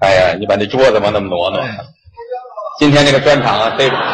哎呀，你把这桌子往那么挪挪。今天这个专场啊，非常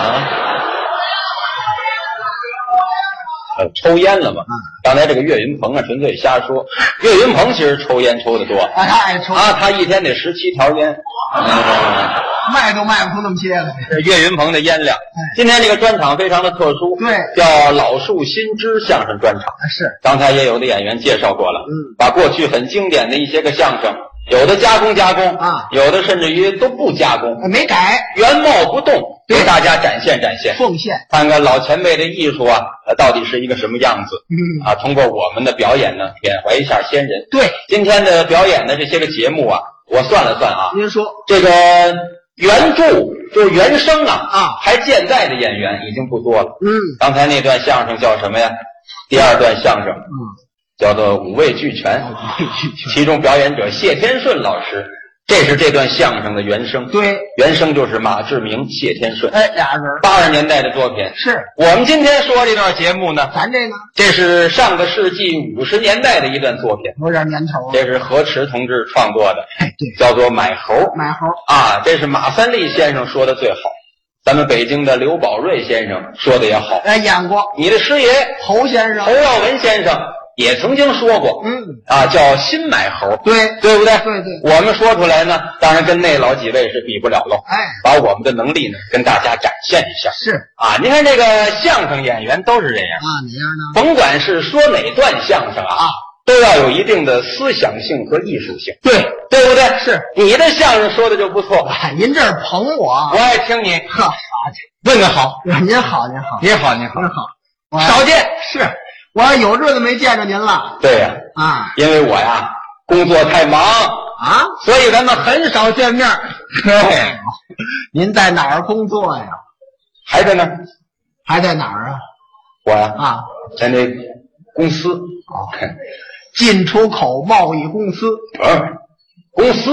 抽烟了嘛？刚才这个岳云鹏啊，纯粹瞎说。岳云鹏其实抽烟抽得多， 他爱抽啊，他一天得17条烟， 卖都卖不出那么些来。 岳云鹏的烟量。今天这个专场非常的特殊， 对， 叫老树新枝相声专场。 是， 刚才也有的演员介绍过了，把过去很经典的一些个相声，有的加工啊，有的甚至于都不加工， 没改， 原貌不动，给大家展现展现， 奉献， 看看老前辈的艺术啊，到底是一个什么样子。通过我们的表演呢，缅怀一下先人。 对， 今天的表演的这些个节目啊，我算了算啊， 您说这个原著就是原声啊，还健在的演员已经不多了。刚才那段相声叫什么呀？第二段相声，叫做五味俱全，其中表演者谢天顺老师，这是这段相声的原声。 对， 原声就是马志明、谢天顺， 俩人 80年代的作品。 是我们今天说这段节目呢， 咱这个这是上个世纪50年代的一段作品， 有点年头。 这是何池同志创作的， 对， 叫做《买猴》。 买猴啊，这是马三立先生说的最好。咱们北京的刘宝瑞先生说的也好， 演过。 你的师爷侯先生， 侯耀文先生也曾经说过，叫新买猴， 对不对？ 对对， 我们说出来呢，当然跟那老几位是比不了喽。把我们的能力呢跟大家展现一下。 是啊，您看这个相声演员都是这样啊， 哪样呢？ 甭管是说哪段相声啊，都要有一定的思想性和艺术性。对不对？是你的相声说的就不错。 您这儿捧我爱听你。 好问个好。 您好。 少见。 是我有日子没见着您了。 对呀，因为我呀工作太忙啊，所以咱们很少见面。 您在哪儿工作呀？ 还在那儿。 还在哪儿啊？ 我呀在那公司进出口贸易公司。 公司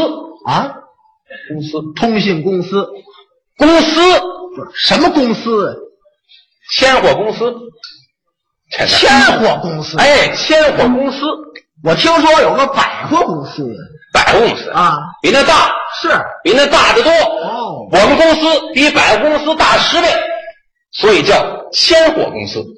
通信公司。什么公司？ 千货公司。 千货公司。 千货公司。 我听说有个百货公司。比那大。是比那大得多。我们公司比百货公司大10倍，所以叫千货公司。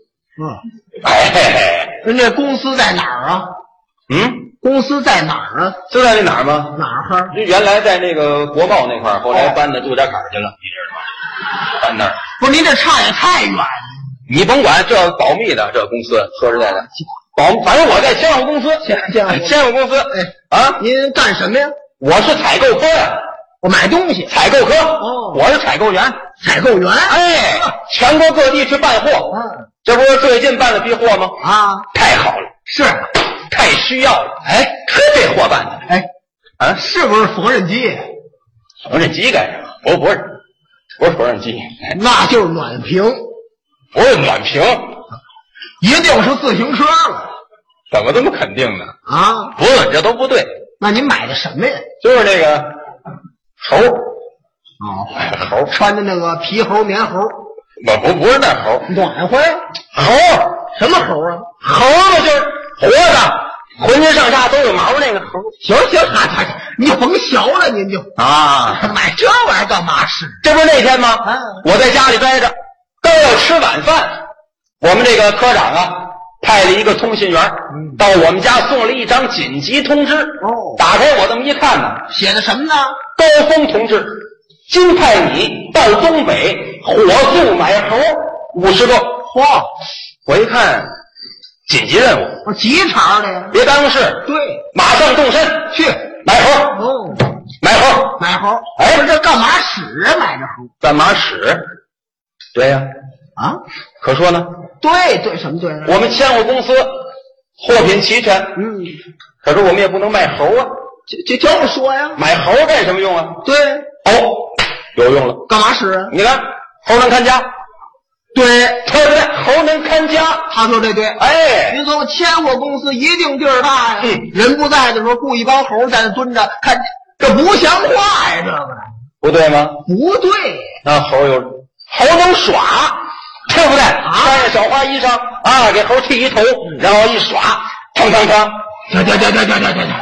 人这公司在哪儿啊？公司在哪儿啊？ 就在那哪儿吗？ 哪儿？ 原来在那个国贸那块儿，后来搬到杜家坎去了，你知道吗？搬那儿。 不是您这差也太远了。 你甭管，这保密的，这公司说实在的，反正我在千货公司。千货公司。 您干什么呀？ 我是采购科呀。 我买东西。 采购科。我是采购员。全国各地去办货。这不是最近办了批货吗？太好了。 是。 太需要了。可这货办的。 是不是缝纫机？ 缝纫机干什么？不是缝纫机， 那就是暖瓶。 不是暖瓶， 一定是自行车了。 怎么这么肯定呢？不是，这都不对。 那您买的什么呀？ 就是那个猴。猴穿的那个皮猴、棉猴。 不是那猴， 暖和呀。 猴什么猴啊？ 猴嘛，就是活的，浑身上下都有毛那个猴。 行，你甭学了，您就买这玩意儿干嘛使？ 这不是那天吗？我在家里待着，刚要吃晚饭，我们这个科长派了一个通信员到我们家送了一张紧急通知。打开我这么一看呢， 写的什么呢？ 高峰同志，今派你到东北火速买猴50个。我一看紧急任务， 急茬的呀， 别耽误事。 对， 马上动身去买猴。买猴。 不是这干嘛使啊？买这猴干嘛使？对呀。可说呢？ 对，什么对呢？ 我们千货公司货品齐全。可是我们也不能卖猴啊。 就说呀， 买猴干什么用啊？ 对， 有用了。 干嘛使啊？ 你看，猴能看家。对不对？猴能看家。 他说这对。您说千货公司一定地儿大呀。人不在的时候雇一帮猴在那蹲着看，这不像话呀，这个不对吗？ 不对。 那猴能耍，对不对？穿着小花衣裳给猴剃一头，然后一耍，腾。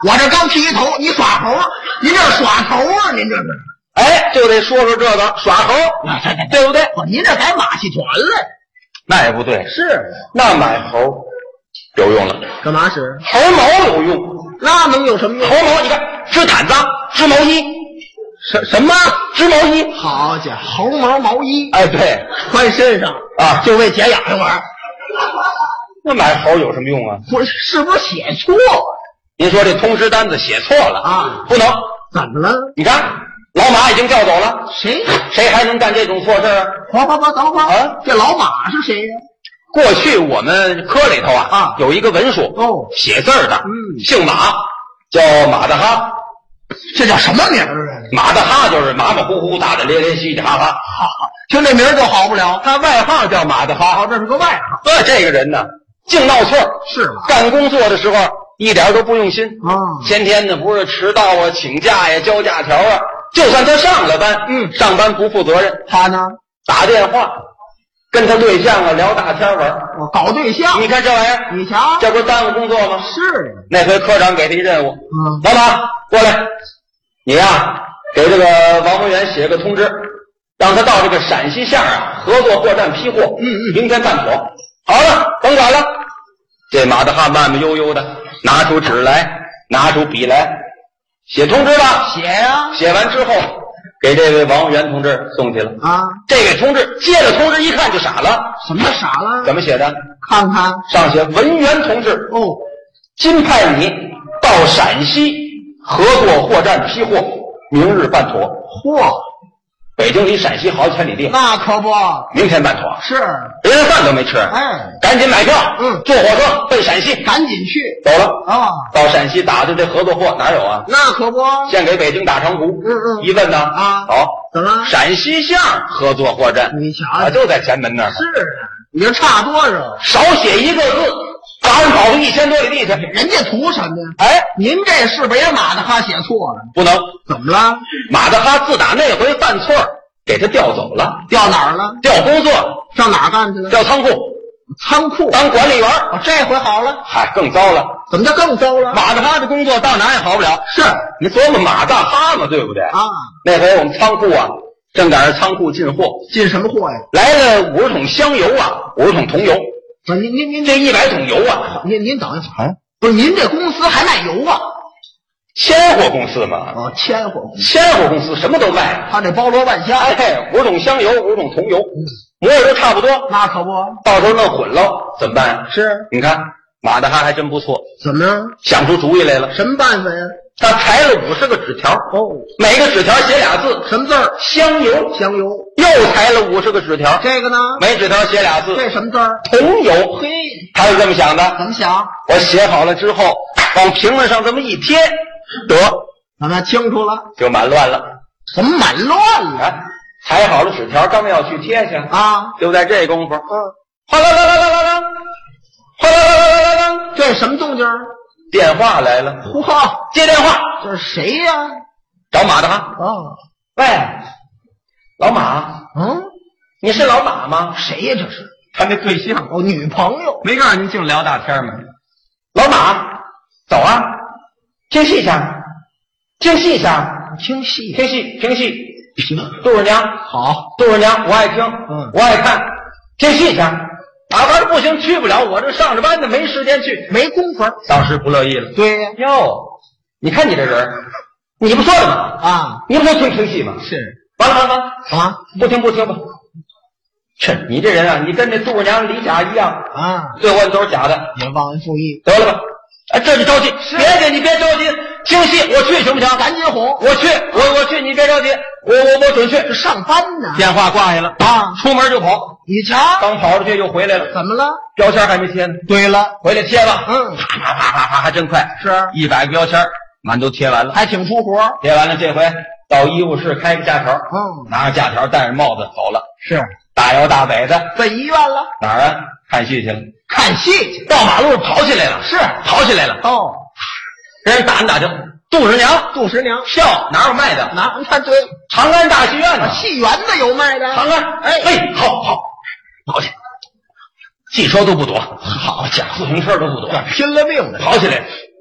我这刚剃一头，你耍猴，您这是耍头啊？您这是？ 哎，就得说说这个耍猴，对不对？ 您这改马戏团了？ 那也不对， 是那买猴有用了。 干嘛使？ 猴毛有用， 那能有什么用？ 猴毛，你看织毯子、织毛衣， 什么织毛衣？ 好家伙，猴毛毛衣， 哎，对， 穿身上啊， 就为解痒痒玩。 那买猴有什么用啊？ 不是不是写错？ 您说这通知单子写错了啊？ 不能。 怎么了？ 你看，老马已经调走了，谁还能干这种错事啊？ 等会儿啊！这老马是谁呀？ 过去我们科里头啊有一个文书哦， 写字的，姓马，叫马大哈。 这叫什么名儿啊？ 马大哈就是马马虎虎、大大咧咧、嘻嘻哈哈。 听这名儿就好不了。 他外号叫马大哈， 这是个外号。 这个人呢，净闹错， 是吗？ 干工作的时候一点都不用心啊！ 天天呢不是迟到啊、请假呀、交假条啊，就算他上了班，上班不负责任。 他呢， 打电话跟他对象啊聊大天玩， 搞对象。 你看这玩意儿， 你瞧， 这不是耽误工作吗？ 是。 那回科长给他一任务，老马过来，你呀给这个王文元写个通知，让他到这个陕西县合作货站批货，明天办妥。好了，甭管了。这马大哈慢慢悠悠的拿出纸来，拿出笔来，写通知了。 写呀， 写完之后给这位王文元同志送去了啊。这位同志接着通知一看就傻了。 什么傻了？ 怎么写的？ 看看， 上写文元同志哦， 今派你到陕西合作货站批货，明日办妥。 嚯， 北京离陕西好几千里地， 那可不， 明天办妥。 是， 连饭都没吃，赶紧买票，坐火车奔陕西， 赶紧去。 走了啊， 到陕西打的这合作货哪有啊？ 那可不， 先给北京打长途。一问呢，好， 怎么？ 陕西巷合作货站， 你瞧， 就在前门那儿。 是啊，你这差多少？ 少写一个字，把人跑出1000多里地去， 人家图什么呀？ 哎， 您这是不是也马大哈写错了？ 不能。 怎么了？ 马大哈自打那回犯错，给他调走了。 调哪儿了？ 调工作， 上哪儿干去了？ 调仓库。 仓库当管理员。 这回好了。 嗨，更糟了。 怎么叫更糟了？ 马大哈的工作到哪也好不了。 是你琢磨马大哈嘛，对不对啊？那回我们仓库正赶上仓库进货。 进什么货呀？ 来了50桶香油，50桶桐油。 您这100桶油您等一会儿，不是您这公司还卖油啊？ 千货公司嘛。 千货公司。 千货公司什么都卖， 他这包罗万象。 哎，50桶香油，50桶桐油，模样都差不多。 那可不， 到时候弄混了怎么办？ 是， 你看马大哈还真不错。 怎么样？ 想出主意来了。 什么办法呀？ 他裁了50个纸条，每个纸条写俩字， 什么字儿？ 香油。 香油。 又裁了50个纸条， 这个呢？ 每纸条写俩字， 这什么字儿？ 桐油。 嘿， 他是这么想的。 怎么想？ 我写好了之后，往屏幕上这么一贴，得， 咱们清楚了， 就满乱了。 怎么满乱了？ 裁好了纸条，刚要去贴去就在这功夫，哗啦啦啦啦啦啦，哗啦啦啦啦啦啦， 这什么动静？ 电话来了。 嚯， 接电话， 这是谁呀？ 找马大哈。喂，老马。你是老马吗？ 谁呀？这是他那对象。 女朋友。 没告诉您净聊大天吗？老马，走啊，听戏去，听戏去， 听戏， 听戏，听戏。杜十娘好， 杜十娘我爱听，我爱看，听戏去。完了不行，去不了，我这上着班呢，没时间去， 没工夫。 当时不乐意了。 对呀， 哟，你看你这人，你不说了吗？你不说听戏吗？ 是。 完了，不听吧。是你这人啊，你跟那杜十娘李甲一样最后都是假的， 也忘恩负义。 得了吧，这就着急，你别着急，听戏我去行不行？ 赶紧哄， 我去，你别着急，我准去。 上班呢。电话挂下了出门就跑。 你瞧， 刚跑出去又回来了。 怎么了？ 标签还没贴呢。 对了， 回来贴了。 啪， 还真快。 是 100个标签，满都贴完了， 还挺出活。 贴完了，这回到医务室开个假条，拿着假条，戴着帽子走了。 是。 大摇大摆的奔医院了。 哪儿啊？看戏去了。 看戏去。 到马路上跑起来了。 是， 跑起来了。人打听，杜十娘票哪有卖的？ 他对， 长安大戏院呢。 戏园子有卖的。 长安，好，跑去。汽车都不躲，好家伙，自行车都不躲， 拼了命的跑起来，跑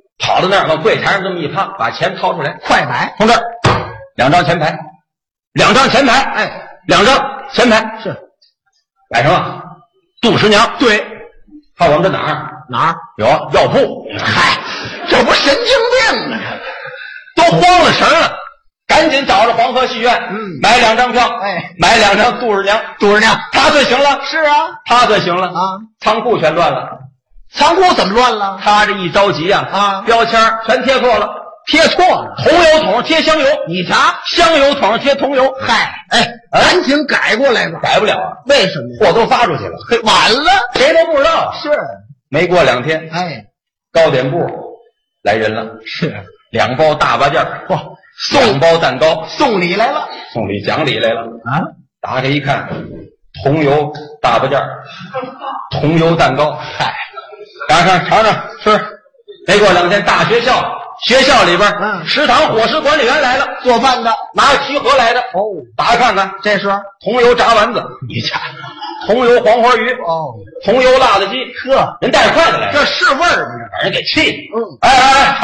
到那儿往柜台上这么一趴，把钱掏出来， 快买， 从这儿2张钱牌，2张钱牌，哎，2张钱牌是买什么？杜十娘。 对， 看我们这哪儿有药铺？ 嗨，这不神经病吗？ 都慌了神了，赶紧找着黄河戏院，买2张票， 哎， 买2张杜十娘。 杜十娘， 他最行了。 是啊， 他最行了啊！ 仓库全乱了， 仓库怎么乱了？ 他这一着急啊，标签全贴错了， 贴错了， 桐油桶贴香油， 你瞧， 香油桶贴桐油。 嗨，哎，赶紧改过来吧。 改不了啊， 为什么？ 货都发出去了， 嘿，晚了， 谁都不知道。 是， 没过2天， 哎， 糕点部来人了， 是 2包大八件， 嚯 ，2包蛋糕， 送礼来了， 送礼讲礼来了啊！ 打开一看，桐油大八件，桐油蛋糕， 嗨， 尝尝吃。没过2天，大学校里边，食堂伙食管理员来了， 做饭的， 拿着提盒来的。 哦， 打开看看， 这是桐油炸丸子， 你瞧， 桐油黄花鱼， 哦， 桐油辣子鸡， 呵， 人带着筷子来的， 这是味儿吗？ 把人给气的。哎，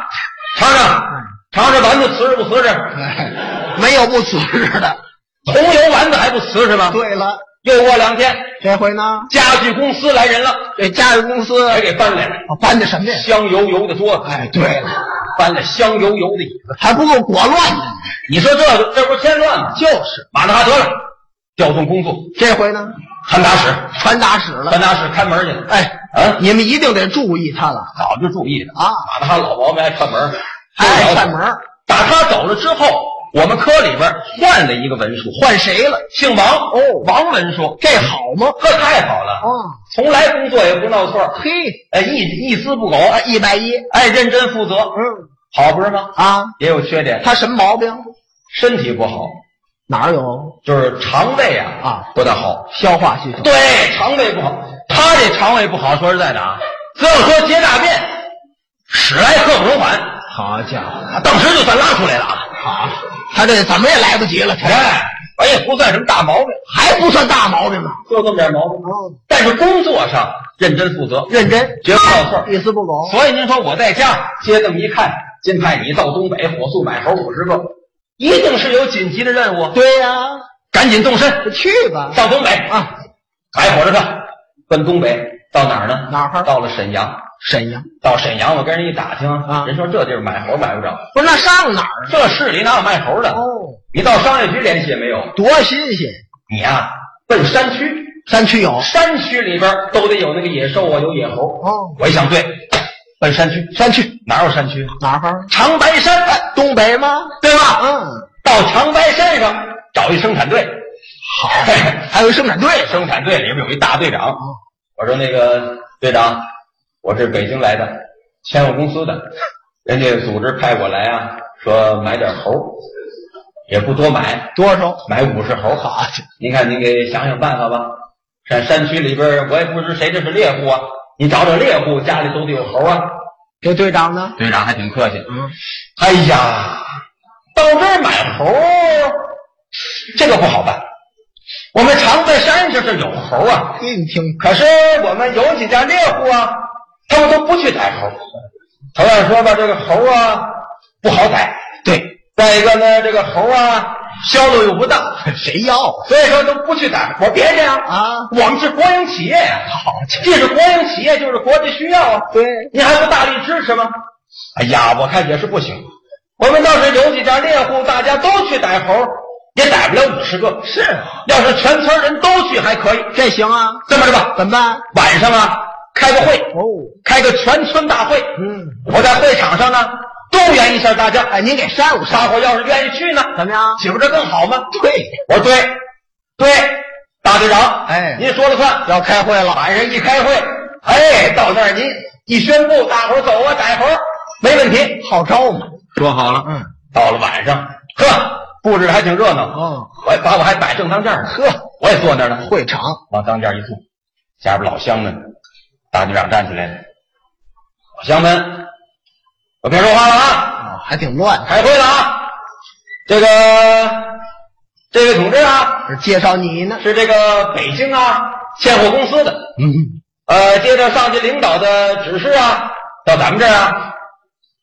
尝尝丸子瓷实不瓷实？ 哎，没有不瓷实的， 桐油丸子还不瓷实吗？ 对了， 又过2天， 这回呢， 家具公司来人了， 这家具公司还给搬来了， 搬的什么呀？ 香油油的桌子。 哎，对了， 搬了香油油的椅子， 还不够裹乱的。 你说这不是添乱吗？ 就是马上得了，调动工作。 这回呢， 传达室了，传达室看门去了。 哎，你们一定得注意他了， 早就注意了啊！ 马他老毛病还串门， 还串门。 打他走了之后，我们科里边换了一个文书， 换谁了？ 姓王哦，王文书， 这好吗？ 这太好了啊！ 从来工作也不闹错， 嘿， 哎，一丝不苟 ，110， 哎，认真负责，好不是吗？ 啊， 也有缺点， 他什么毛病？ 身体不好， 哪有？ 就是肠胃啊不大好， 消化系统。 对，肠胃不好。他这肠胃不好，说实在的啊，这说结大便，使来刻不容缓。 好家伙， 当时就算拉出来了啊！ 好，他这怎么也来不及了。 哎也不算什么大毛病， 还不算大毛病呢， 就这么点毛病。但是工作上认真负责， 认真， 绝不闹错， 一丝不苟。 所以您说我在家接这么一看，今派你到东北火速买猴50个，一定是有紧急的任务。 对呀， 赶紧动身， 去吧， 上东北啊！买火车票奔东北，到哪儿呢？ 哪儿？ 到了沈阳。到沈阳，我跟人一打听啊，人说这地儿买猴买不着。 不是，那上哪儿？ 这市里哪有卖猴的？哦，你到商业局联系也没有， 多新鲜！ 你呀，奔山区， 山区有， 山区里边都得有那个野兽啊，有野猴。哦，我一想对，奔山区哪有山区？ 哪儿？ 长白山， 东北吗？ 对吧？到长白山上找一生产队。 好，还有生产队， 生产队里边有一大队长。我说那个队长。我是北京来的，签我公司的，人家组织派我来啊，说买点猴，也不多买， 多少？ 买50猴。好，您看您给想想办法吧。山区里边，我也不知谁这是猎户啊，你找找猎户，家里都得有猴啊。 这队长呢？ 队长还挺客气。哎呀，到这儿买猴，这个不好办。我们长白山上是有猴啊， 你听， 可是我们有几家猎户啊。他们都不去逮猴，头样说吧，这个猴啊不好逮。对，再一个呢，这个猴啊销路又不大， 谁要？ 所以说都不去逮。我别这样啊， 我们是国营企业呀。好，这是国营企业，就是国际需要啊。 对， 你还不大力支持吗？哎呀，我看也是不行。我们倒是有几家猎户，大家都去逮猴，也逮不了50个。是，要是全村人都去还可以， 这行啊。 这么着吧， 怎么办？ 晚上啊。开个会开个全村大会。我在会场上呢，动员一下大家。 哎，您给煽乎大伙要是愿意去呢， 怎么样？ 岂不这更好吗？ 对， 我说对，大队长， 哎， 您说了算， 要开会了。 晚上一开会，哎，到那儿您一宣布，大伙走啊，逮猴没问题， 号召嘛。 说好了，到了晚上，布置的还挺热闹。我还摆正当间呢。我也坐那儿呢， 会场往当间一坐。下边老乡们，大队长站起来了，老乡们，我别说话了啊！ 还挺乱， 开会了啊！这位同志啊， 是介绍你呢， 是这个北京啊现货公司的，接着上级领导的指示啊，到咱们这儿啊，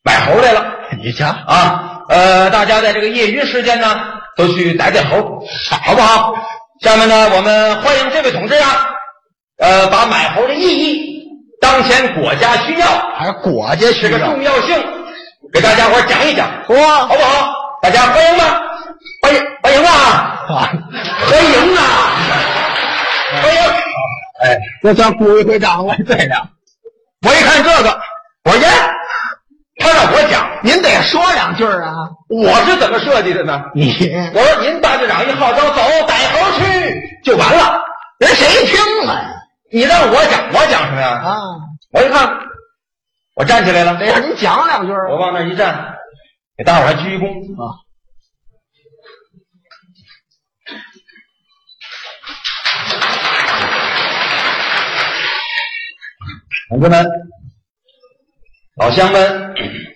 买猴来了。 你瞧啊，大家在这个业余时间呢，都去逮逮猴，好不好？下面呢，我们欢迎这位同志啊，把买猴的意义、当前国家需要， 还是国家需要这个重要性，给大家伙讲一讲， 哇， 好不好？大家欢迎吗？欢迎啊！欢迎啊！欢迎！哎， 这算鼓一回掌了。对了， 我一看这个，我说耶，他让我讲， 您得说两句啊。 我是怎么设计的呢？我说您大队长一号召走，逮猴去就完了， 人谁听啊？ 你让我讲，我讲什么呀？ 啊！ 我一看，我站起来了， 得让您讲两句。 我往那一站，给大伙儿还鞠一躬啊。同志们，老乡们，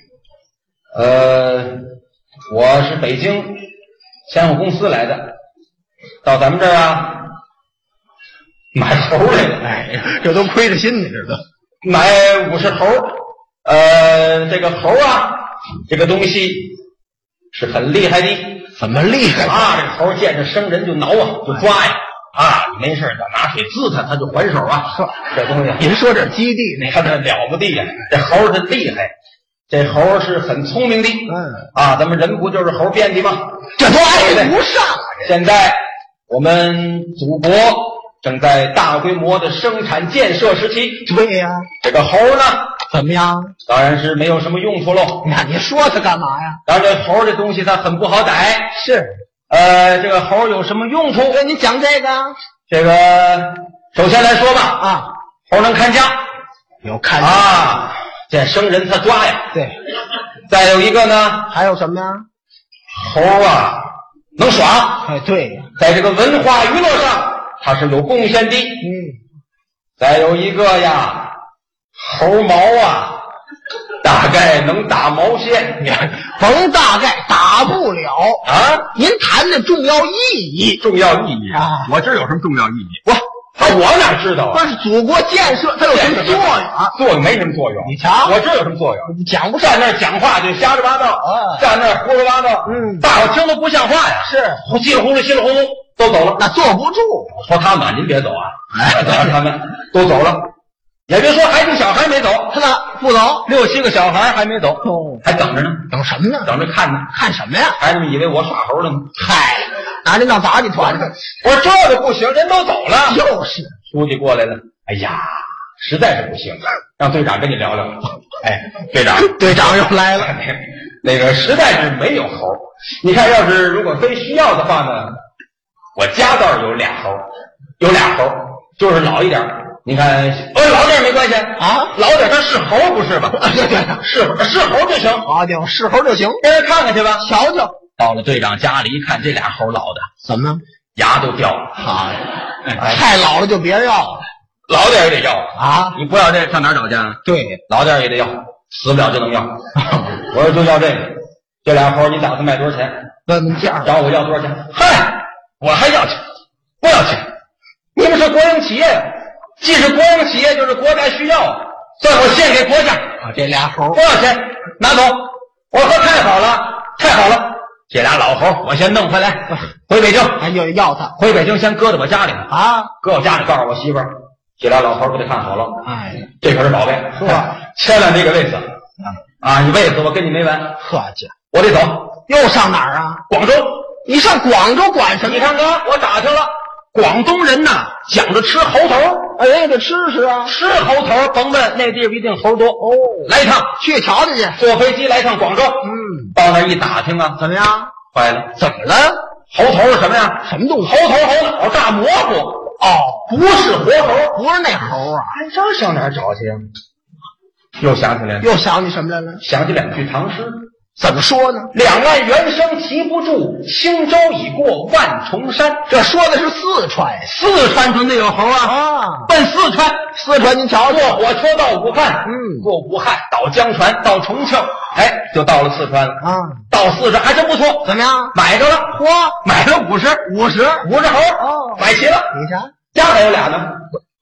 我是北京千户公司来的，到咱们这儿啊买猴来了。 哎，这都亏着心，你知道？ 买50猴，这个猴啊，这个东西是很厉害的。 怎么厉害啊？这个猴见着生人就挠啊，就抓呀。啊，你没事就拿水滋它，它就还手啊。这东西， 您说这基地那它这了不地呀！这猴它厉害，这猴是很聪明的。啊，咱们人不就是猴变的吗？ 这都挨不上。 现在我们祖国正在大规模的生产建设时期。 对呀， 这个猴呢， 怎么样？ 当然是没有什么用处喽。 那你说它干嘛呀？ 当然，这猴这东西它很不好逮。 是。 这个猴有什么用处？ 你讲这个。 这个首先来说吧， 啊， 猴能看家， 有看家啊，见生人他抓呀。 对。 再有一个呢， 还有什么呀？ 猴啊能耍。 哎，对呀， 在这个文化娱乐上它是有贡献的。再有一个呀，猴毛啊。大概能打毛线， 甭大概打不了啊！ 您谈的重要意义， 重要意义啊！我这有什么重要意义？我哪知道啊？ 那是祖国建设，它有什么作用啊？ 作用没什么作用。 你瞧， 我这有什么作用？ 你讲不上， 站那儿讲话就瞎说八道啊，站那儿胡说八道，大伙听都不像话呀。 是， 稀里糊涂，稀里糊涂都走了， 那坐不住。 我说他们，您别走啊！他们都走了。也别说孩子小孩没走， 他呢不走 ，6、7个小孩还没走，还等着呢。 等什么呢？ 等着看呢。 看什么呀？ 孩子们以为我耍猴呢。 嗨，拿着当杂技团呢。 我说这个不行，人都走了。 就是， 书记过来了。哎呀，实在是不行，让队长跟你聊聊。哎，队长又来了。那个实在是没有猴。你看，要是如果非需要的话呢，我家倒是有俩猴，就是老一点。你看，老点没关系啊，老点它是猴不是吧？对，是猴就行啊，就是猴就行。 跟人看看去吧， 瞧瞧。 到了队长家里一看，这俩猴老的怎么牙都掉了啊？太老了就别要了， 老点也得要啊！ 你不要这上哪儿找去啊？ 对， 老点也得要，死不了就能要。我说就要这个，这俩猴你打算卖多少钱？ 问问价， 找我要多少钱？嗨，我还要钱，不要钱。你们是国营企业呀。既是国营企业，就是国家需要，算我献给国家啊！这俩猴多少钱？拿走！我说太好了，太好了！这俩老猴我先弄回来，回北京。 哎，就要他， 回北京先搁在我家里啊， 搁我家里，告诉我媳妇儿，这俩老猴可得看好了。 哎， 这可是宝贝，是吧？千万别给喂死啊！你喂死我跟你没完。 呵家， 我得走， 又上哪儿啊？ 广州。 你上广州管什么？ 你看看，我打听了。广东人呐，讲究吃猴头， 哎，得吃啊！ 吃猴头，甭问那地方一定猴多哦。来一趟， 去瞧瞧去。 坐飞机来趟广州，到那一打听啊， 怎么样？ 坏了， 怎么了？ 猴头是什么呀？ 什么东西？ 猴头、猴脑、大蘑菇。哦，不是活猴， 不是那猴啊！ 这上哪儿找去？又想起来了， 又想起什么来了？ 想起2句唐诗。 怎么说呢 ？2岸猿声啼不住，轻舟已过万重山。 这说的是四川， 四川准得有猴啊！奔四川， 您瞧瞧， 坐火车到武汉，过武汉到江船到重庆，哎，就到了四川了啊！到四川还真不错， 怎么样？ 买着了，买了50猴，买齐了。 你瞧， 家还有俩呢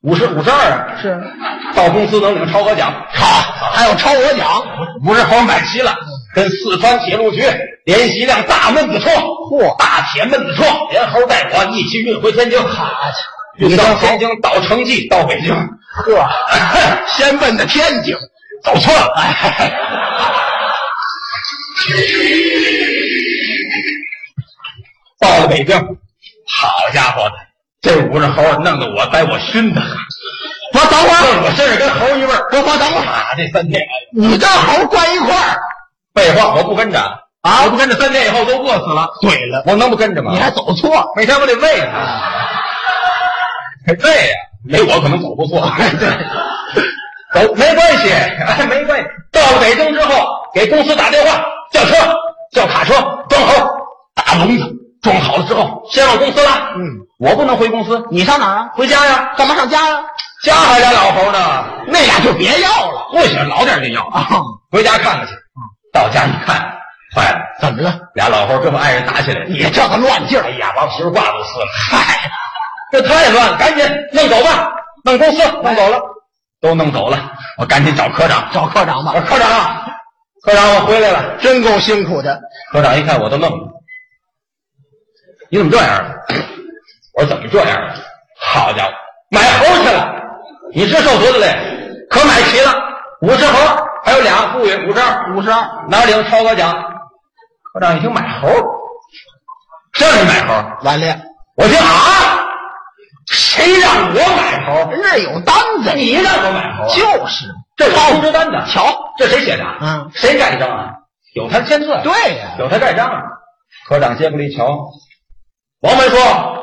50、52啊， 是到公司能领超额奖。 好，还有超额奖 ，50猴买齐了，跟四川铁路局联系一辆大闷子车，大铁闷子车，连猴带我一起运回天津。运到天津，到成绩，到北京。 呵，先奔的天津， 走错了。到了北京，好家伙的，这50猴弄得我把我熏的。 我等会儿， 我身上跟猴一味儿。 我等会儿啊，这3天， 你跟猴关一块儿？ 废话，我不跟着啊！我不跟着3天以后都饿死了。 对了， 我能不跟着吗？ 你还走错， 每天我得喂他。对呀，没我可能走不错。 对， 走没关系，没关系。到了北京之后，给公司打电话，叫车，叫卡车，装猴，大笼子装好了之后，先往公司拉。我不能回公司， 你上哪儿啊？ 回家呀。 干嘛上家呀？ 家还俩老猴呢， 那俩就别要了。 不行，老点就要啊。回家看看去。到家一看，坏了， 怎么了？ 俩老猴跟我爱人打起来了。 你这个乱劲儿！ 哎呀，把媳妇褂都撕了。嗨，这太乱了，赶紧弄走吧，弄公司，弄走了，都弄走了。我赶紧找科长， 找科长吧。 我说科长，我回来了， 真够辛苦的。 科长一看我都愣了，你怎么这样了？我说怎么这样了？好家伙，买猴去了！你这受多大累？可买齐了，50猴，还有俩富裕52，哪领超额奖？科长一听买猴，这是买猴， 完了！ 我听啊，谁让我买猴？ 人这有单子， 你让我买猴， 就是这是通知单的。 瞧， 这谁写的？谁盖章啊？有他签字。 对呀， 有他盖章啊。科长接过来一瞧，王文书，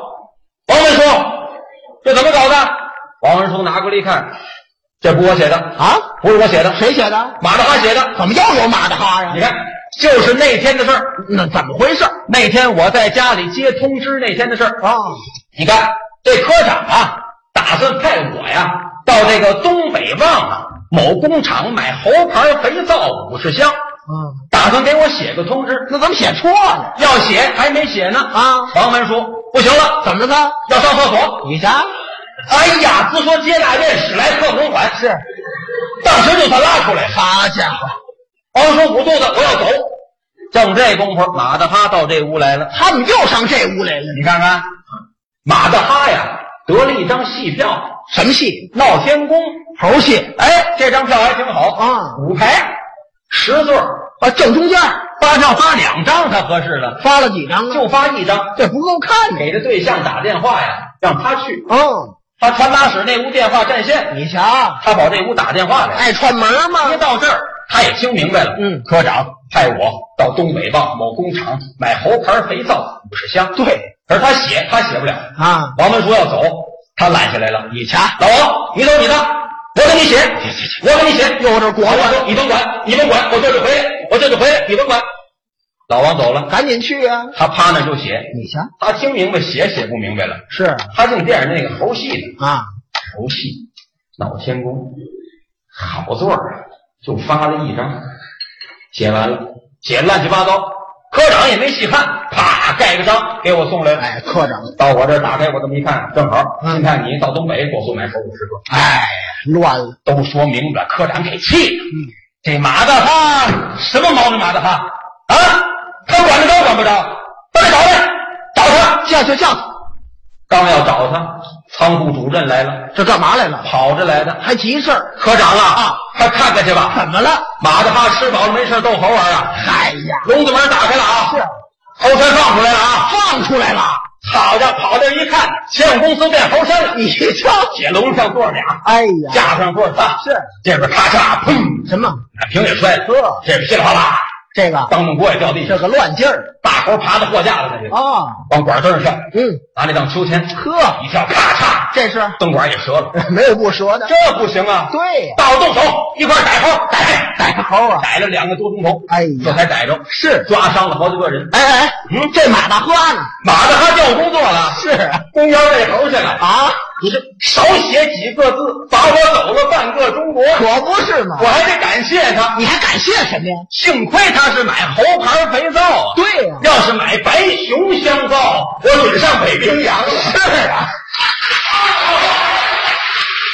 这怎么搞的？王文书拿过来一看，这不我写的啊，不是我写的， 谁写的？ 马大哈写的。 怎么又有马大哈呀？ 你看，就是那天的事儿。 那怎么回事？ 那天我在家里接通知那天的事儿啊。 你看，这科长啊，打算派我呀到这个东北旺某工厂买猴牌肥皂50箱。打算给我写个通知。 那怎么写错了？ 要写还没写呢啊！王文书不行了， 怎么了？ 要上厕所。 你瞧， 哎呀，自说接纳院史来特同款， 是， 当时就算拉出来。 好家伙！ 王文书捂肚子，我要走。正这功夫，马大哈到这屋来了。 他们又上这屋来了。 你看看，马大哈呀，得了一张戏票。 什么戏？ 闹天宫猴戏。 哎，这张票还挺好啊 ，5排10座啊，正中间发票发2张，他合适了。 发了几张啊？ 就发1张， 这不够看。 给这对象打电话呀，让他去。 他传达室那屋电话占线， 你瞧， 他跑这屋打电话来， 爱串门吗？ 一到这儿，他也听明白了。科长派我到东北旺某工厂买猴牌肥皂50箱。 对， 可是他写不了啊。 王文书要走，他拦下来了。 你瞧， 老王，你走你的，我给你写，我给你写。 又这国王，你甭管，我这就回来，你甭管。老王走了， 赶紧去啊！ 他趴那就写。 你瞧， 他听明白写不明白了。 是， 他正惦着那个猴戏呢啊， 猴戏闹天宫，好座啊，就发了1张，写完了，写乱七八糟。科长也没细看，啪盖个章给我送来了。 哎，科长到我这儿打开，我这么一看，正好。现在你到东北给我送买猴50个。 哎，乱了， 都说明白，科长给气的。这马大哈什么毛病？马大哈啊，他管得着管不着？快找来，找他， 叫他。 刚要找他，仓库主任来了。 这干嘛来了？ 跑着来的， 还急事儿。 科长啊，快看看去吧。 怎么了？ 马大哈吃饱了没事逗猴玩啊。 哎呀， 笼子门打开了啊， 是， 猴全放出来了啊， 放出来了。 好家伙，跑这一看，前往公司变猴山了。 你瞧， 铁笼上坐着俩， 哎呀， 架上坐着仨， 是， 这边咔嚓，砰， 什么？ 瓶也摔了，这边稀里哗啦， 这个当弄锅也掉地上， 这个乱劲儿。 大猴爬到货架子上去啊， 往管灯上跳，拿那当秋千，一跳，咔嚓， 这是灯管也折了， 没有不折的， 这不行啊！ 对呀， 到动手一块逮猴，逮猴啊， 逮了2个多钟头， 哎呀， 这才逮着， 是抓伤了好几个人。 哎，这马大哈呢？ 马大哈调工作了， 是公园喂猴去了啊！你这少写几个字，把我走了半个中国， 可不是嘛！ 我还得感谢他， 你还感谢什么呀？ 幸亏他是买猴牌肥皂啊！ 对呀， 要是买白熊香皂，我准上北冰洋了。 是啊。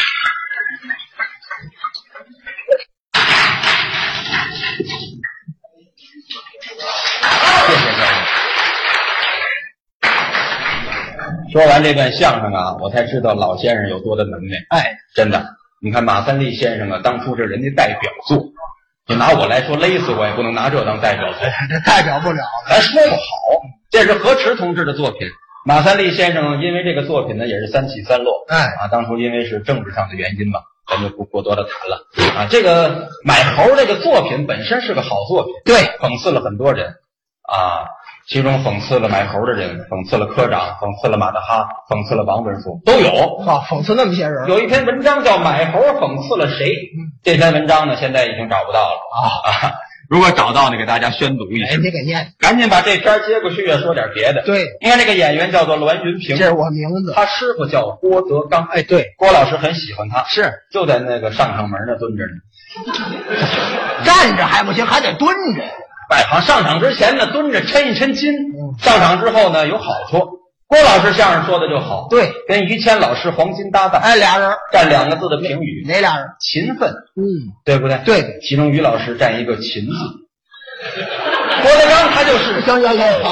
说完这段相声啊，我才知道老先生有多的门面。 哎， 真的，你看马三立先生啊，当初是人家代表作，就拿我来说，勒死我也不能拿这当代表作， 这代表不了。 咱说不好，这是何池同志的作品。马三立先生因为这个作品呢，也是三起三落。当初因为是政治上的原因嘛，咱就不过多的谈了。这个买猴这个作品本身是个好作品， 对， 讽刺了很多人其中讽刺了买猴的人，讽刺了科长，讽刺了马大哈，讽刺了王文书，都有讽刺那么些人。 有一篇文章叫《买猴讽刺了谁》，这篇文章呢现在已经找不到了如果找到呢，给大家宣读一下。 你给念， 赶紧把这篇接过去说点别的。 对， 你看这个演员叫做栾云平， 这是我名字。 他师傅叫郭德纲。 对， 郭老师很喜欢他， 是就在那个上场门那蹲着呢。 站着还不行，还得蹲着。 外行上场之前呢，蹲着抻一抻筋，上场之后呢有好处。郭老师相声说的就好， 对， 跟于谦老师黄金搭档， 俩人占2个字的评语。 哪俩人？ 勤奋，对不对？ 对， 其中于老师占一个勤字。郭德纲他就是行，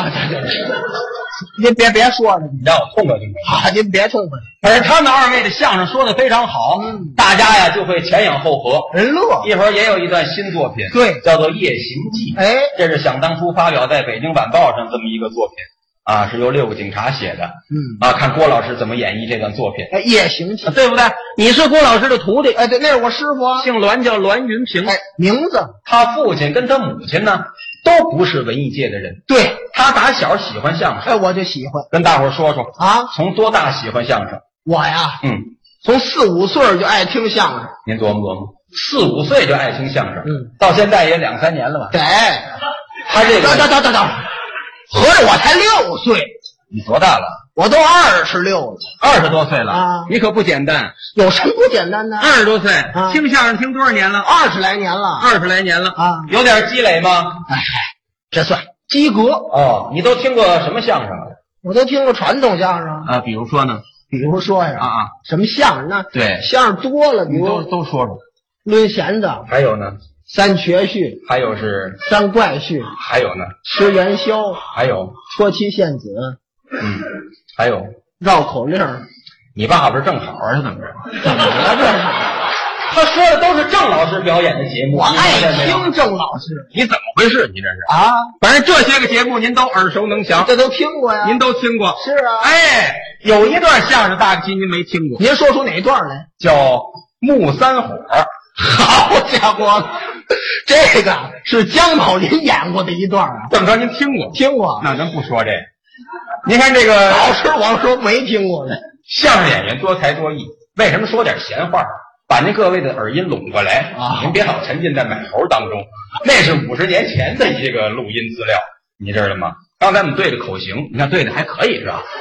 您别说了， 你让我痛快痛快您别痛快。 而他们2位的相声说的非常好，大家呀就会前仰后合， 人乐。一会儿也有一段新作品， 对， 叫做《夜行记》。这是想当初发表在北京晚报上这么一个作品是由6个警察写的。看郭老师怎么演绎这段作品。夜行记，对不对？你是郭老师的徒弟。 对，那是我师傅， 姓栾，叫栾云平。 名字。 他父亲跟他母亲呢，都不是文艺界的人。 对， 他打小喜欢相声。 我就喜欢。 跟大伙儿说说从多大喜欢相声？ 我呀，从4、5岁就爱听相声。 您琢磨琢磨，4、5岁就爱听相声，到现在也2、3年了吧？ 对， 他这个等，合着我才6岁。 你多大了？ 我都26了 ，20多岁了你可不简单。 有什么不简单的 ？20多岁听相声听多少年了 ？20来年了。 20来年了有点积累吗？ 这算及格。 你都听过什么相声？ 我都听过传统相声比如说呢？ 比如说呀什么相声呢？ 对， 相声多了，比如都说说。 抡弦子， 还有呢？ 三瘸序， 还有是三怪序， 还有呢？ 吃元宵， 还有戳七献子， 还有绕口令。 你爸爸是正好是怎么着？ 怎么了这是？ 他说的都是郑老师表演的节目， 我爱听郑老师。 你怎么回事？你这是反正这些个节目您都耳熟能详， 这都听过呀。 您都听过？ 是啊。 有一段相声大概您没听过， 您说出哪段来？ 叫木三火。 好家伙，这个是姜宝林演过的一段怎么着？您听过？ 听过。 那咱不说这个。您看这个老师，我说没听过呢。 相声演员多才多艺，为什么说点闲话？把您各位的耳音拢过来您别老沉浸在买猴当中，那是50年前的这个录音资料，你知道吗？刚才我们对的口型，你看对的还可以是吧？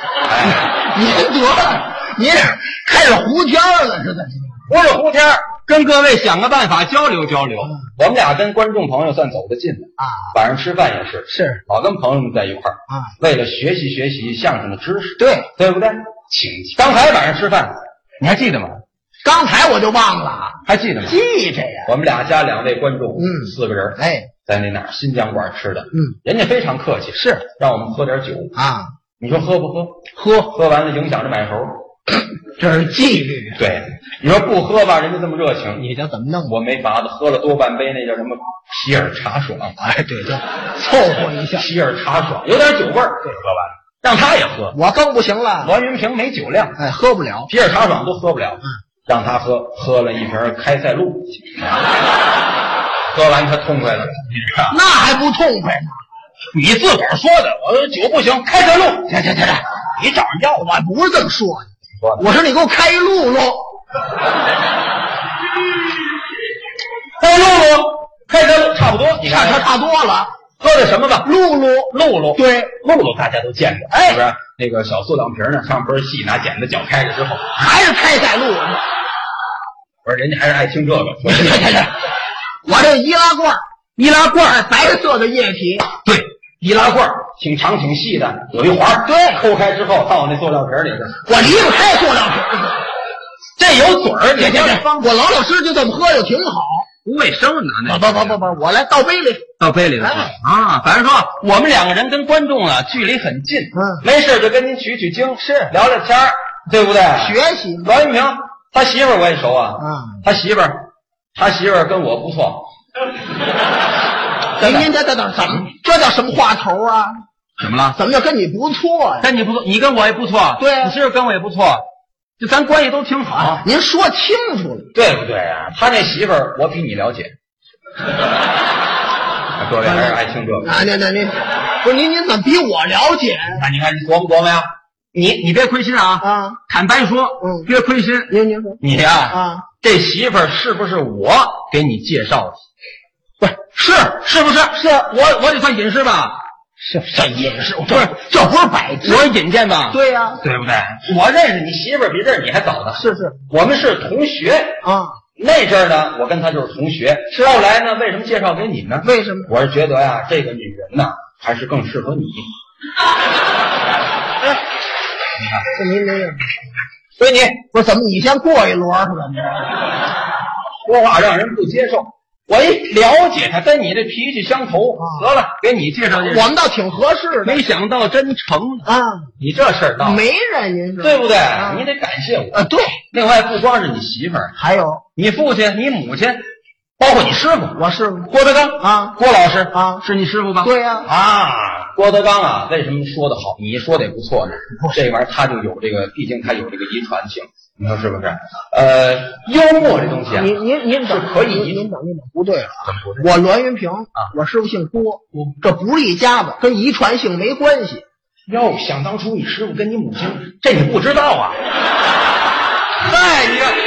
您开始胡天了是吧？ 不是胡天，跟各位想个办法交流交流。我们俩跟观众朋友算走得近的晚上吃饭也是老跟朋友们在一块儿为了学习学习相声的知识，对不对？刚才晚上吃饭你还记得吗？ 刚才我就忘了， 还记得吗？ 记着呀。 我们俩加2位观众，4个人，在那哪儿新疆馆吃的，人家非常客气， 是让我们喝点酒你说喝不喝？ 喝完了影响着买猴， 这是纪律。 对，你说不喝吧，人家这么热情， 你想怎么弄？ 我没法子，喝了多半杯那叫什么皮尔茶爽， 对，凑合一下， 皮尔茶爽有点酒味儿，喝完了。让他也喝， 我更不行了。 栾云平没酒量， 喝不了， 皮尔茶爽都喝不了。让他喝了一瓶开塞露，喝完他痛快了， 那还不痛快呢？ 你自个儿说的，我说酒不行，开塞露。 行， 你找人要， 我不是这么说的。我说你给我开一露露， 开塞露差不多，你看差多了。 喝的什么吧？ 露露，对， 露露大家都见过，是不是？那个小塑料瓶呢，上边细，拿剪子绞开了之后， 还是开塞露。 我说人家还是爱听这个。 我这易拉罐白色的液体， 对，易拉罐挺长挺细的，有一环， 对， 抠开之后放我那塑料瓶里边， 我离不开塑料瓶。 这有嘴儿， 我老实就这么喝就挺好。 不卫生呢？ 不，我来倒杯里， 倒杯里的啊。反正说我们两个人跟观众啊距离很近，没事就跟您取取经，是聊聊天，对不对？ 学习。 栾云平他媳妇儿我也熟啊，他媳妇儿跟我不错。 您这怎么？这叫什么话头啊？ 怎么了？ 怎么叫跟你不错呀？ 跟你不错，你跟我也不错， 对， 你媳妇跟我也不错，就咱关系都挺好。 您说清楚了， 对不对啊？他那媳妇儿我比你了解。各位还是爱听这个啊？那您不是您怎么比我了解？ 那你看你琢磨呀？你别亏心啊！坦白说，别亏心。 您说你呀这媳妇儿是不是我给你介绍的？是不是？是我得算隐士吧？ 是隐士，不是这不是摆置， 我引荐吧？ 对呀， 对不对？我认识你媳妇儿比这你还早呢。 是， 我们是同学啊。那阵儿呢，我跟她就是同学。后来呢，为什么介绍给你呢？ 为什么？ 我是觉得呀，这个女人呢，还是更适合你。 你看，这您没有， 所以你不是怎么你先过一轮是吧？ 说话让人不接受。我一了解他，跟你这脾气相投，得了，给你介绍介绍。 我们倒挺合适的， 没想到真成啊！你这事儿倒没人，您说对不对？你得感谢我对。 另外，不光是你媳妇儿， 还有你父亲、你母亲，包括你师傅， 我师傅郭德纲啊， 郭老师啊， 是你师傅吧？ 对呀郭德纲啊，为什么说的好？你说的也不错呢。这玩意儿他就有这个，毕竟他有这个遗传性。你说是不是？幽默这东西啊， 您是可以。 您等不对了啊！ 怎么不对？ 我栾云平我师傅姓郭，这不是一家子，跟遗传性没关系。 哟，想当初你师傅跟你母亲，这你不知道啊？嗨，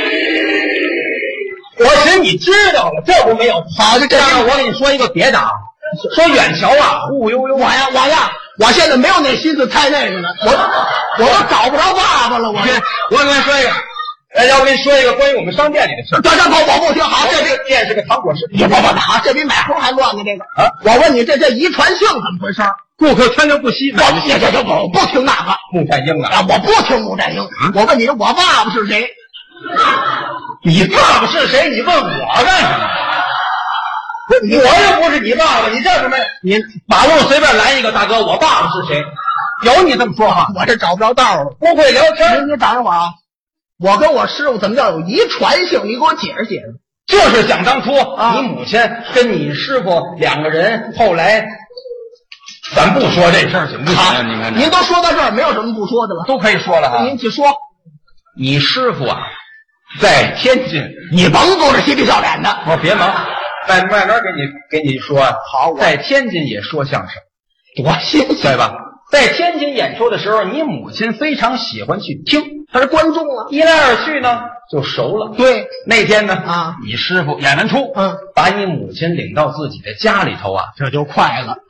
我寻你知道了，这不没有。 好，就这样， 我给你说一个别的啊，说远桥啊，忽悠悠。 我现在没有那心思猜那个了，我都找不着爸爸了。我跟你说一个，要跟你说一个关于我们商店里的事儿。 这我不听。好， 这个店是个糖果师。 好，这比买猴还乱呢。这个我问你，这遗传性怎么回事？ 顾客川流不息。 我不听那个穆占英啊！ 我不听穆占英。我问你，我爸爸是谁？ 你爸爸是谁？你问我干什么？我又不是你爸爸，你叫什么？你马路随便拦一个大哥，我爸爸是谁？有你这么说话？ 我这找不着道了， 不会聊天。 你等一会儿啊！我跟我师傅怎么叫有遗传性？你给我解释解释。 就是想当初你母亲跟你师傅两个人，后来咱不说这事儿行不行？你看， 您都说到这儿，没有什么不说的了， 都可以说了哈。 您去说， 你师傅啊，在天津， 你甭跟着嬉皮笑脸的， 我别忙。慢慢给你说啊， 好， 在天津也说相声， 多新鲜， 对吧？在天津演出的时候，你母亲非常喜欢去听， 她是观众啊， 一来二去呢就熟了。 对， 那天呢你师傅演完出，把你母亲领到自己的家里头啊， 这就快了。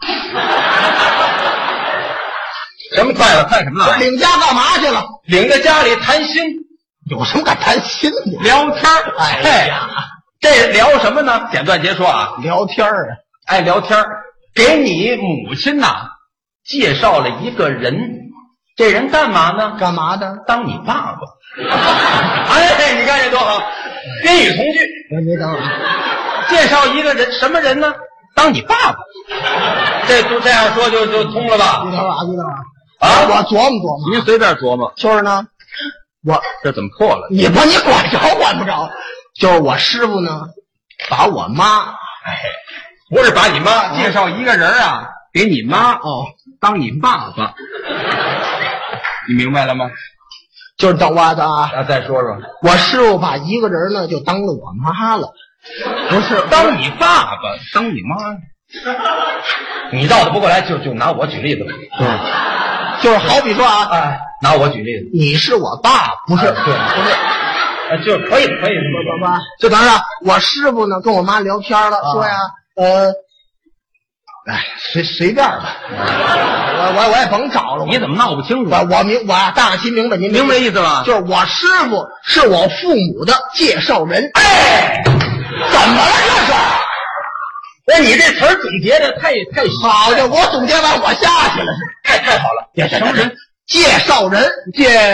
什么快了？快什么了？ 领家干嘛去了？ 领在家里谈心， 有什么可谈心的？ 聊天。 哎呀。 这聊什么呢？简短截说啊， 聊天啊， 聊天，给你母亲呐介绍了一个人，这人干嘛呢？ 干嘛的？当你爸爸。 哎，你看这多好，宾语从句。 你等会儿， 介绍一个人，什么人呢？当你爸爸。这就这样说就通了吧？ 你等会儿，我琢磨琢磨。 您随便琢磨。 就是呢，我这怎么破了？ 你管着管不着。就是我师傅呢，把我妈， 不是把你妈介绍一个人啊，给你妈当你爸爸，你明白了吗？ 就是等我的啊， 再说说， 我师傅把一个人呢就当了我妈了， 不是当你爸爸，当你妈，你绕得不过来，就拿我举例子吧， 就是好比说啊， 拿我举例子， 你是我爸，不是，对，不是。 就可以， 就等着我师傅呢跟我妈聊天了，说呀，随便吧，我也甭找了。 你怎么闹不清楚？ 我大心明白，您明白意思了？ 就是我师傅是我父母的介绍人。 哎，怎么了这是？那你这词儿总结的太好的，我总结完我下去了， 太好了。 什么人？介绍人，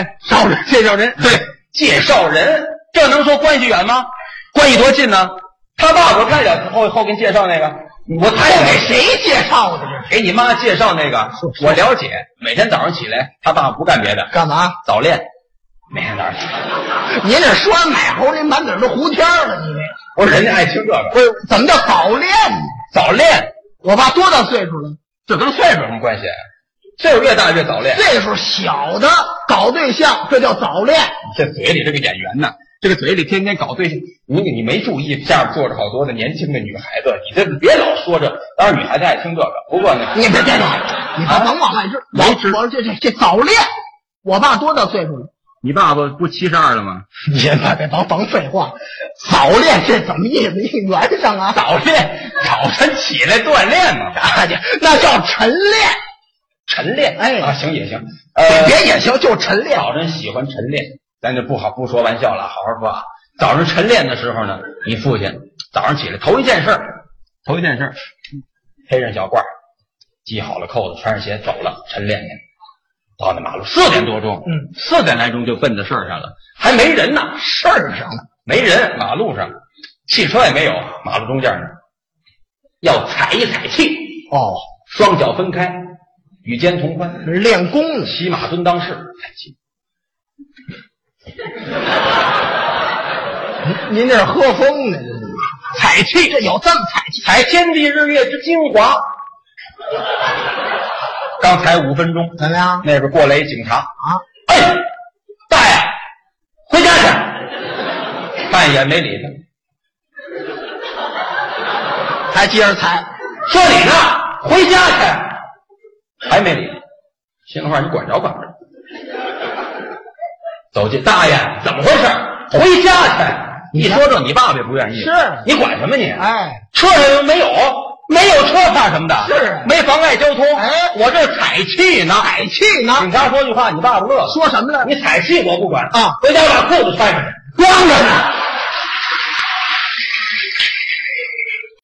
对，介绍人，这能说关系远吗？关系多近呢？ 他爸我看见后给你介绍那个，我太给谁介绍的？ 给你妈介绍那个，我了解。每天早上起来，他爸不干别的， 干嘛？ 早恋。每天早上起来， 您这说完买猴，您满嘴都胡天了，你这。 不是人家爱听这个。 不是，怎么叫早恋呢？ 早恋， 我爸多大岁数了？ 这跟岁数有什么关系？岁数越大越早恋。 岁数小的搞对象，这叫早恋。 这嘴里这个演员呢，这个嘴里天天搞对象，你没注意，下边坐着好多的年轻的女孩子，你这别老说这。当然女孩子爱听这个，不过呢， 你别，你甭往外知。我这早恋，我爸多大岁数了？ 你爸爸不72了吗？ 你别甭废话，早恋这怎么意思？一圆上啊！ 早恋，早晨起来锻炼嘛， 那叫晨练。 晨练，哎啊，行也行， 别也行，就晨练。 早晨喜欢晨练，咱就不说玩笑了，好好说啊。早上晨练的时候呢，你父亲早上起来头一件事，背上小褂，系好了扣子，穿上鞋走了晨练去。到那马路4点多钟，4点来钟就奔到事儿上了，还没人呢， 事儿上了没人，马路上汽车也没有，马路中间呢，要踩一踩气，双脚分开，与肩同宽， 练功， 骑马蹲裆式踩气。 您这是喝风呢？ 踩气， 这有这么踩气？ 踩天地日月之精华。刚才5分钟， 怎么样？ 那边过来一警察啊！哎，大爷，回家去！看一眼没理他， 还接着踩。 说你呢，回家去！还没理他，心里话你管着。走进大爷，怎么回事？回家去！你说这你爸爸也不愿意， 是你管什么你？ 哎， 车上又没有车怕什么的？ 是没妨碍交通。 哎， 我这踩气呢，警察说句话，你爸爸乐了。 说什么了？ 你踩气我不管啊， 回家把裤子穿上去， 光着呢。